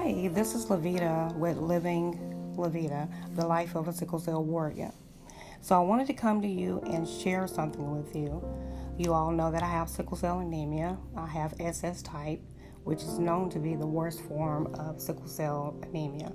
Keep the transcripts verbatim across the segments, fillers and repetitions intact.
Hi, this is Lavita with Living Lavita, the life of a sickle cell warrior. So I wanted to come to you and share something with you. You all know that I have sickle cell anemia. I have S S type, which is known to be the worst form of sickle cell anemia.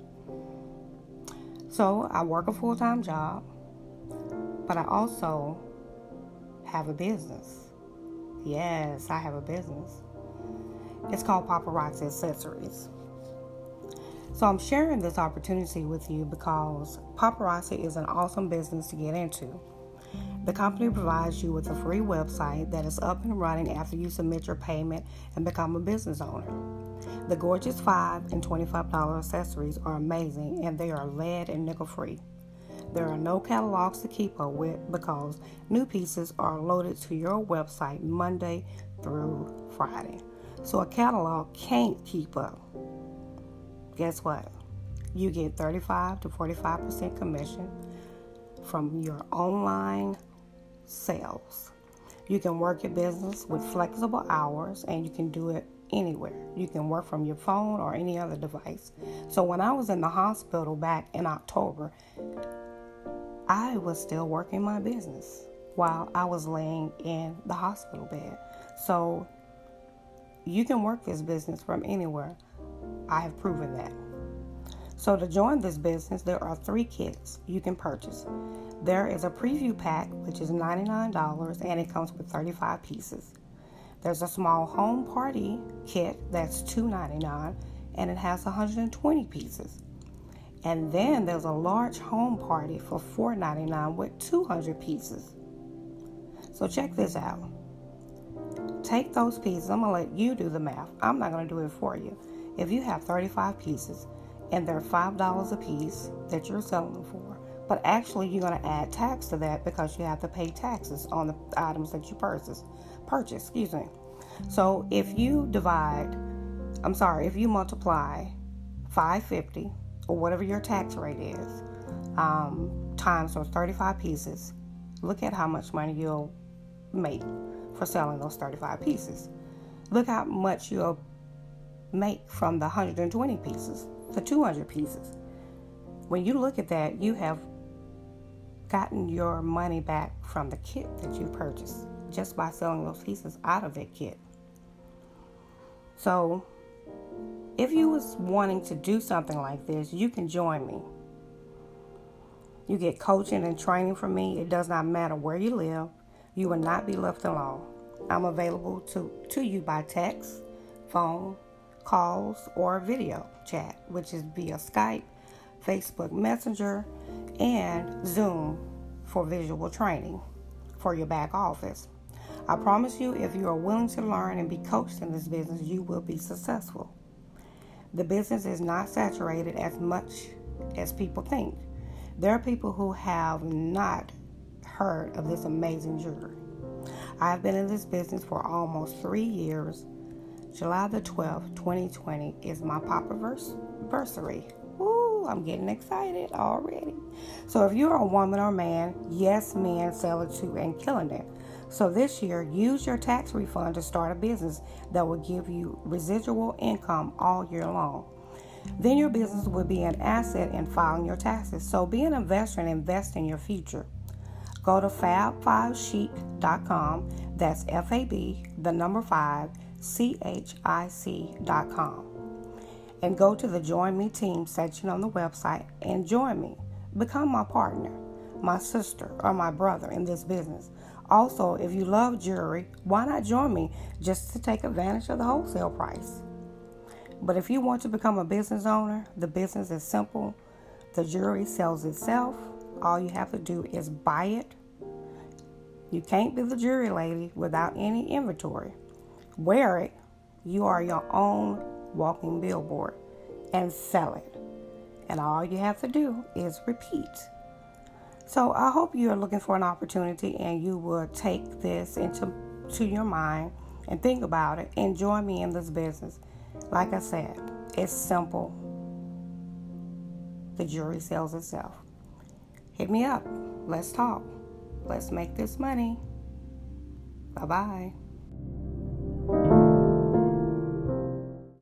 So I work a full-time job, but I also have a business. Yes, I have a business. It's called Paparazzi Accessories. So I'm sharing this opportunity with you because Paparazzi is an awesome business to get into. The company provides you with a free website that is up and running after you submit your payment and become a business owner. The gorgeous five dollars and twenty-five dollars accessories are amazing, and they are lead and nickel free. There are no catalogs to keep up with because new pieces are loaded to your website Monday through Friday. So a catalog can't keep up. Guess what? You get thirty-five to forty-five percent commission from your online sales. You can work your business with flexible hours, and you can do it anywhere. You can work from your phone or any other device. So when I was in the hospital back in October, I was still working my business while I was laying in the hospital bed. So you can work this business from anywhere. I have proven that. So to join this business, there are three kits you can purchase. There is a preview pack, which is ninety-nine dollars, and it comes with thirty-five pieces. There's a small home party kit that's two ninety-nine, and it has one hundred twenty pieces. And then there's a large home party for four ninety-nine with two hundred pieces. So check this out. Take those pieces. I'm going to let you do the math. I'm not going to do it for you. If you have thirty-five pieces and they're five dollars a piece that you're selling them for, but actually you're going to add tax to that because you have to pay taxes on the items that you purchase. Purchase, excuse me. So if you divide, I'm sorry, if you multiply five hundred fifty or whatever your tax rate is, um, times those thirty-five pieces, look at how much money you'll make for selling those thirty-five pieces. Look how much you'll make from the one hundred twenty pieces, the two hundred pieces. When you look at that, you have gotten your money back from the kit that you purchased just by selling those pieces out of that kit. So if you was wanting to do something like this, you can join me. You get coaching and training from me. It does not matter where you live. You will not be left alone. I'm available to, to you by text, phone, calls, or video chat, which is via Skype, Facebook Messenger, and Zoom for visual training for your back office. I promise you, if you are willing to learn and be coached in this business, you will be successful. The business is not saturated as much as people think. There are people who have not heard of this amazing jewelry. I have been in this business for almost three years. July the twelfth, twenty twenty is my Papaversary. Woo, I'm getting excited already. So if you're a woman or man, yes, men sell it too and killing it. So this year, use your tax refund to start a business that will give you residual income all year long. Then your business will be an asset in filing your taxes. So be an investor and invest in your future. Go to fab five chic dot com. That's F A B, the number five, C H I C dot com. And go to the Join Me Team section on the website and join me. Become my partner, my sister, or my brother in this business. Also, if you love jewelry, why not join me just to take advantage of the wholesale price? But if you want to become a business owner, the business is simple. The jewelry sells itself. All you have to do is buy it. You can't be the jewelry lady without any inventory. Wear it. You are your own walking billboard, and sell it. And all you have to do is repeat. So I hope you are looking for an opportunity and you will take this into to your mind and think about it and join me in this business. Like I said, it's simple. The jewelry sells itself. Hit me up. Let's talk. Let's make this money. Bye-bye.